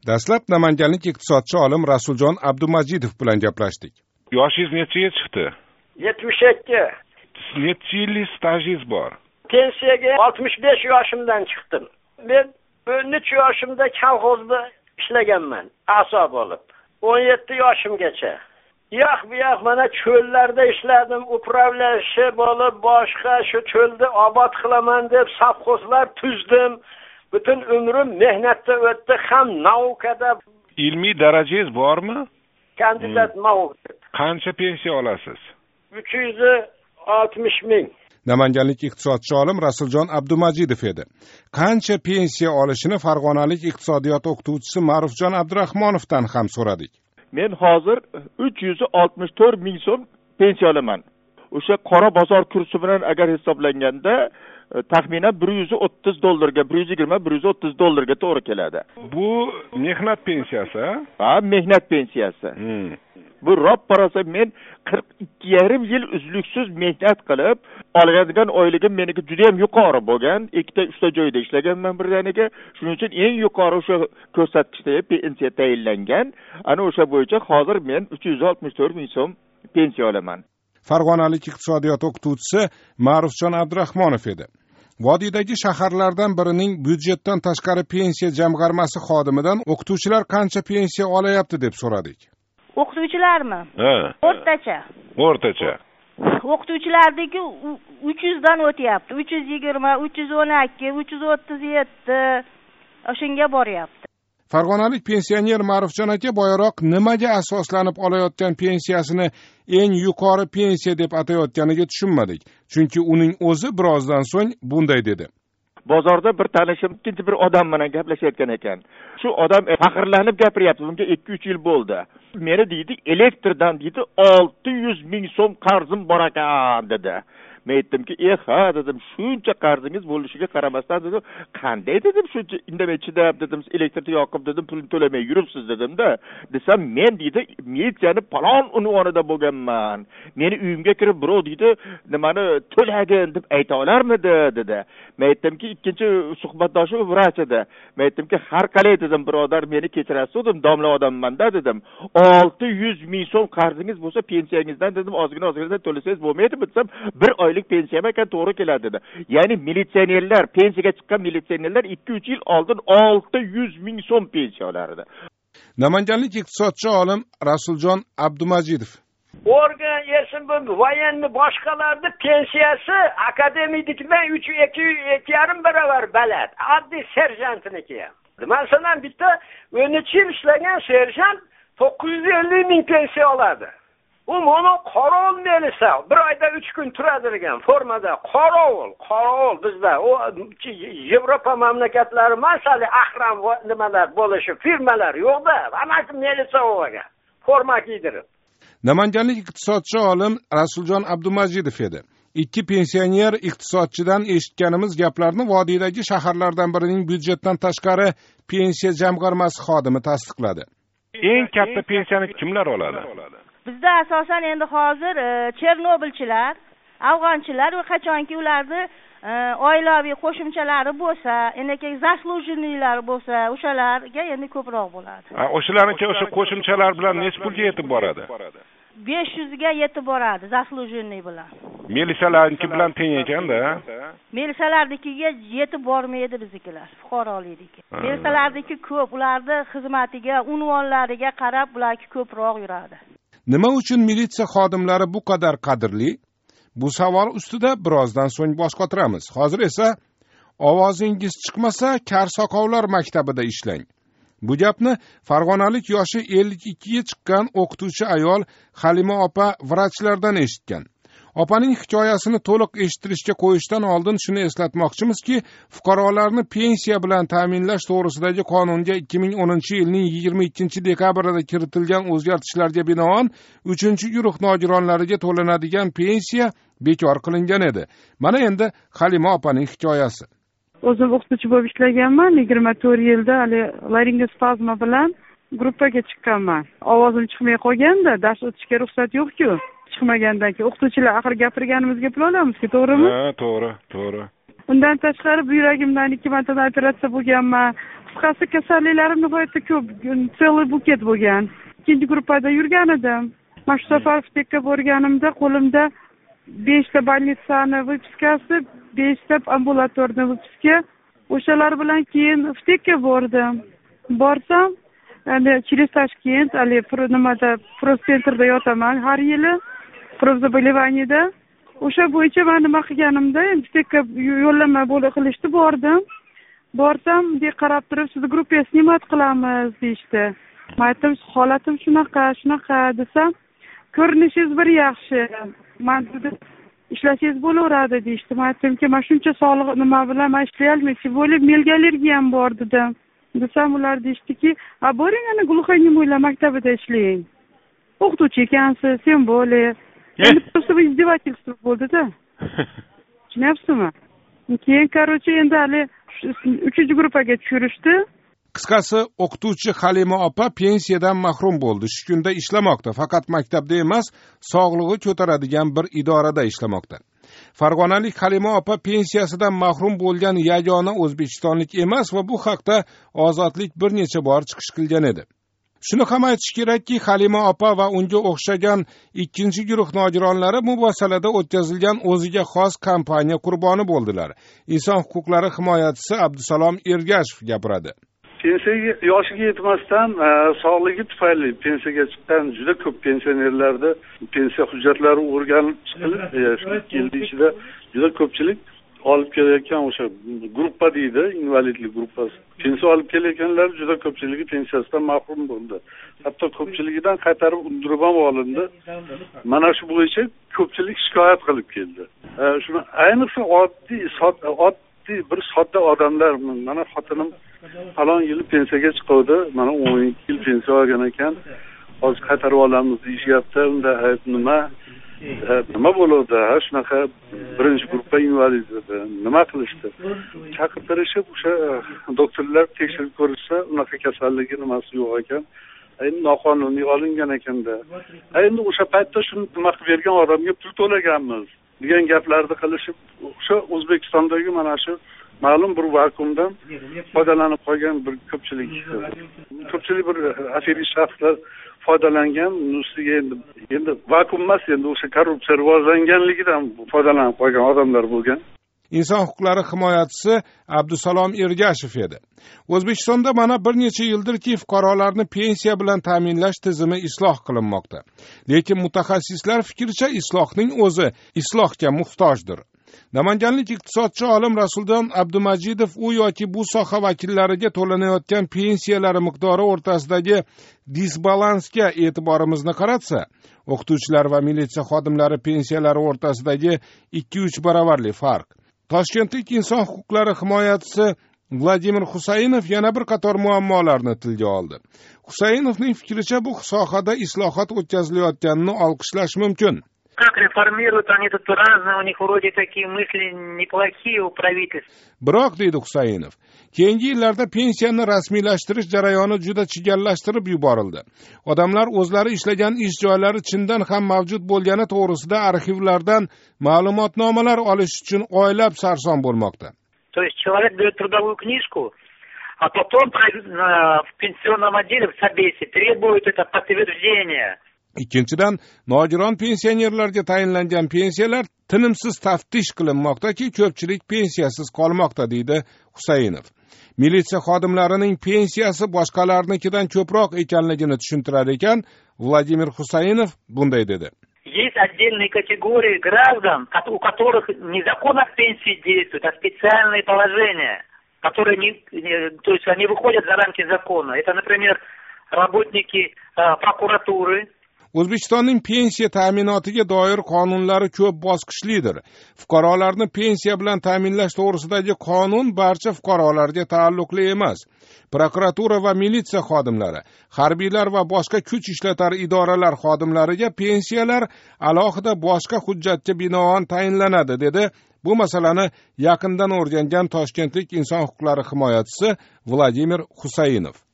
Dastlab namanganlik iqtisodchi olim Rasuljon Abdumajidov bilan gaplashdik. Yoshingiz nechaga chiqdi? 72. Necha yillik stajingiz bor? Pensiyaga 65 yoshimdan chiqdim. Men 13 yoshimda kolxozda ishlaganman, asob olib. 17 yoshimgacha. Bu yoq mana cho'llarda ishladim, upravlashi bo'lib, boshqa shu cho'lda obod qilaman deb savxozlar tuzdim. Butun umrim mehnatda o'tdi, ham naukada. Ilmiy darajangiz bormi? Kandidat nauk. Qancha pensiya olasiz? 360 ming. Namanganlik iqtisodchi olim Rasuljon Abdumajidov edi. Qancha pensiya olishini farg'onalik iqtisodiyot o'qituvchisi Ma'rufjon Abdurahmonovdan ham so'radik. Men hozir 364 ming so'm pensiya olaman. O'sha qora bozor kursi bilan agar hisoblanganda taxminan $130 ga, 120, $130 to'g'ri keladi. Bu mehnat pensiyasi? Ha, mehnat pensiyasi. Bu ro'pparasi men 42,5 yil uzluksiz mehnat qilib, oladigan oyligim meniki juda ham yuqori bo'lgan. Ikkita uchta joyda ishlaganman birdaniga. Shuning uchun eng yuqori o'sha ko'rsatkichda pensiya tayinlangan. Ana o'sha bo'yicha hozir men 364 ming so'm pensiya olaman. Farg'onalik iqtisodiyot o'qituvchisi Ma'rufjon Abdurahmonov edi. Vodiydagi shaharlardan birining byudjetdan tashqari pensiya jamg'armasi xodimidan o'qituvchilar qancha pensiya olayapti deb so'radik. O'qituvchilarmi? Ha. O'rtacha. O'qituvchilardagi 300 dan o'tyapti. 320, 312, 337 o'shanga boryapti. Farg'onalik pensioner Ma'rufjon aka boyaroq nimaga asoslanib olayotgan pensiyasini eng yuqori pensiya deb atayotganiga tushunmadik. Chunki uning o'zi birozdan so'ng bunday dedi. Bozorda bir tanishim ikkinchi bir odam bilan gaplashayotgan ekan. Shu odam faqirlanib gapiryapti. Bunga 2-3 yil bo'ldi. Meni deydi, elektrdan deydi 600 ming so'm qarzim bor ekan dedi. Men aytdimki, ha dedim, shuncha qarzingiz bo'lishiga qaramasdan dedim, qanday dedim, shuncha indamay chidab dedim, elektrni yoqib dedim, pulni to'lamay yuribsiz dedim-da. Desam, men deydi, militsiyani palon unvonida bo'lganman. Meni uyimga kirib birov deydi, nimani to'lagin deb ayta olarmidi dedi. Men aytdimki, ikkinchi suhbatdoshim vrach edi. Men aytdimki, har qalay dedim, birodar, meni kechirasiz dedim, domla odamman-da dedim. 600 ming so'm qarzingiz bo'lsa, pensiyangizdan dedim, ozgina to'lasangiz bo'lmaydimi desam, bir oy pensiyam ekan to'g'ri keladi dedi. Ya'ni militsionerlar, pensiyaga chiqqan militsionerlar 2-3 yil oldin 600 ming so'm pensiya olardi. Namanganlik iqtisodchi olim Rasuljon Abdumajidov. Organ yesin bu voyanni boshqalarning pensiyasi akademikdan 2,5 barobar baland. Oddiy serjantniki. Masalan, bitta 13 yil ishlagan serjant 950 ming pensiya oladi. U mana qorovul melisa, bir oyda 3 kun turadigan formada qorovul bizda o Yevropa mamlakatlari masali ahram nimalar bo'lishi, firmalar yo'qda, hammasi melisa bo'lgan. Forma kiydirib. Namanganlik iqtisodchi olim Rasuljon Abdumajidov edi. Ikki pensioner iqtisodchidan eshitganimiz gaplarni vodiydagi shaharlardan birining byudjetdan tashqari pensiya jamg'armasi xodimi tasdiqladi. Eng katta pensiyani kimlar oladi? Bizda asosan endi hozir Chernobylchilar, afg'onchilar va qachonki ularni oilaviy qo'shimchalari bo'lsa, enaki zaslujeniylari bo'lsa, o'shalarga endi ko'proq bo'ladi. O'shalarga o'sha qo'shimchalar bilan necha pulga yetib boradi? 500 ga yetib boradi zaslujeniy bilan. Milisalarniki bilan teng ekanda. Milisalarnikiga yetib bormaydi biznikilar, fuqarolikniki. Milisalarniki ko'p, ularning xizmatiga, unvonlariga qarab ularga ko'proq yuradi. Nima uchun militsiya xodimlari bu qadar qadrli? Bu savol ustida birozdan so'ng bosh qotiramiz. Hozir esa ovozingiz chiqmasa, Kar-soqovlar maktabida ishlang. Bu gapni farg'onalik yoshi 52 ga chiqqan o'qituvchi ayol Halima opa vrachlardan eshitgan. Opaning hikoyasini to'liq eshittirishga qo'yishdan oldin shuni eslatmoqchimizki, fuqarolarni pensiya bilan ta'minlash to'g'risidagi qonunga 2010-yilning 22-dekabrida kiritilgan o'zgartishlarga binoan 3-guruh nogironlariga to'lanadigan pensiya bekor qilingan edi. Mana endi Halima opaning hikoyasi. O'zim o'qituvchi bo'lib ishlaganman, 24 yilda laringospazma bilan gruppaga chiqqanman. Ovozim chiqmay qolganda, dars o'tishga ruxsat yo'q-ku. Chiqmagandan keyin o'qituvchilar axir gapirganimizga pul olamiz-ku, to'g'rimi? Ha, to'g'ri. Undan tashqari yuragimdan 2 marta operatsiya bo'lganman. Qisqasi kasalliklarim nihoyatda ko'p, целый buket bo'lgan. Ikkinchi gruppada yurgan edim. Mana shu safar Ftekka borganimda qo'limda 5 ta больницani выпискasi, 5 ta ambulatorniy выписка. O'shalar bilan keyin Ftekka bordim. Borsam, endi через Toshkent, nimada Procentrda yotaman har yili. Probzabolivaniyada. O'sha bo'yicha men nima qilganimda, endi Ftekka yo'llanma qilishdi, bordim. Borsam, qarab turib, sizni gruppaga snimat qilamiz deyishdi. Men aytdim, holatim shunaqa desam, ko'rinishingiz bir yaxshi. Men ishlashingiz bo'laveradi deyishdi. Men aytdimki, men shuncha sog'liq nima bilan men ishlay olmayman, bo'lib menga allergiyam bor dedim. Desam, ular deyishdiki, boring ana глухонемойlar maktabida ishlang. O'qituvchi ekansiz, sen bo'li. Endi просто izdevательство bo'ldi-da. Tushunyapsizmi? Keyin, endi hali 3-gruppaga tushirishdi. Qisqasi, o'qituvchi Halima opa pensiyadan mahrum bo'ldi. Shu kunda ishlamoqda, faqat maktabda emas, sog'lig'i ko'taradigan bir idorada ishlamoqda. Farg'onalik Halima opa pensiyasidan mahrum bo'lgan yagona o'zbekistonlik emas va bu haqda Ozodlik bir necha bor chiqish qilgan edi. Shuni ham aytish kerakki, Halima opa va unga o'xshagan ikkinchi guruh nogironlari bu masalada o'tkazilgan o'ziga xos kampaniya qurboni bo'ldilar. Inson huquqlari himoyachisi Abdusalom Ergashev gapiradi. Pensiyaga yoshiga yetmasdan sog'ligi tufayli pensiyaga chiqqan juda ko'p pensionerlarda pensiya hujjatlari o'rganib chiqilib, shu yil ichida juda ko'pchilik olib kelayotgan o'sha gruppa deydi, invalidlik gruppasi. Pensiya olib kelayotganlar juda ko'pchiligi pensiyasidan mahrum bo'ldi. Hatto ko'pchiligidan qaytarib undirib ham olindi. Mana shu bo'yicha ko'pchilik shikoyat qilib keldi. Shuni ayniqsa oddiy bir sodda odamlar, mana xotinim falon yil pensiyaga chiqdi, mana 12 yil pensiya olgan ekan, hozir qaytarib olamiz deyishyapti. Unda nima bo'ldi? Shunaqa birinchi gruppa invalid edi. Nima qilishdi? Chaqirtirishib o'sha doktorlar tekshirib ko'rishsa, unaqa kasalligi nimasi yo'q ekan. Endi noqonuniy olingan ekanda. Endi o'sha paytda shuni nima qilib bergan odamga pul to'laganmiz degan gaplarni qilishib, o'sha O'zbekistondagi mana shu ma'lum bir vakuumdan foydalanib qolgan bir ko'pchilik bir aferist shaxslar foydalangan, ustiga endi vakuum emas, endi o'sha korrupsiya rivojlanganligidan foydalanib qolgan odamlar bo'lgan. Inson huquqlari himoyachisi Abdusalom Ergashev edi. O'zbekistonda mana bir necha yildirki fuqarolarni pensiya bilan ta'minlash tizimi isloh qilinmoqda. Lekin mutaxassislar fikricha islohning o'zi islohga muhtojdir. Namanganlik iqtisodchi olim Rasuljon Abdumajidov u yoki bu soha vakillariga to'lanayotgan pensiyalari miqdori o'rtasidagi disbalansga e'tiborimizni qaratsa, o'qituvchilar va militsiya xodimlari pensiyalari o'rtasidagi 2-3 barobarli farq. Toshkentlik inson huquqlari himoyachisi Vladimir Husaynov yana bir qator muammolarni tilga oldi. Husaynovning fikricha bu sohada islohot o'tkazilayotganini olqishlash mumkin. Как реформируют они тут разные, у них вроде такие мысли неплохие у правительства. Biroq deydi Husaynov, keyingi yillarda pensiyani rasmiylashtirish jarayoni juda chigallashtirib yuborildi. Odamlar o'zlari ishlagan ish joylari chindan ham mavjud bo'lgani to'g'risida arxivlardan ma'lumotnomalar olish uchun oylab sarson bo'lmoqda. То есть человек дает трудовую книжку, а потом в пенсионном отделе в собесе требуют это подтверждение. Ikkinchidan, nogiron pensionerlarga tayinlangan pensiyalar tinimsiz taftish qilinmoqdaki, ko'pchilik pensiyasiz qolmoqda, deydi Husaynov. Militsiya xodimlarining pensiyasi boshqalarnikidan ko'proq ekanligini tushuntirar ekan, Vladimir Husaynov bunday dedi. Есть отдельные категории граждан, у которых не закон о пенсии действует, а специальные положения, которые то есть они выходят за рамки закона. Это, например, работники прокуратуры. O'zbekistonning pensiya ta'minotiga doir qonunlari ko'p bosqichlidir. Fuqarolarni pensiya bilan ta'minlash to'g'risidagi qonun barcha fuqarolarga taalluqli emas. Prokuratura va militsiya xodimlari, harbiylar va boshqa kuch ishlatar idoralar xodimlariga pensiyalar alohida boshqa hujjatga binoan tayinlanadi, dedi bu masalani yaqindan o'rgangan toshkentlik inson huquqlari himoyachisi Vladimir Husaynov.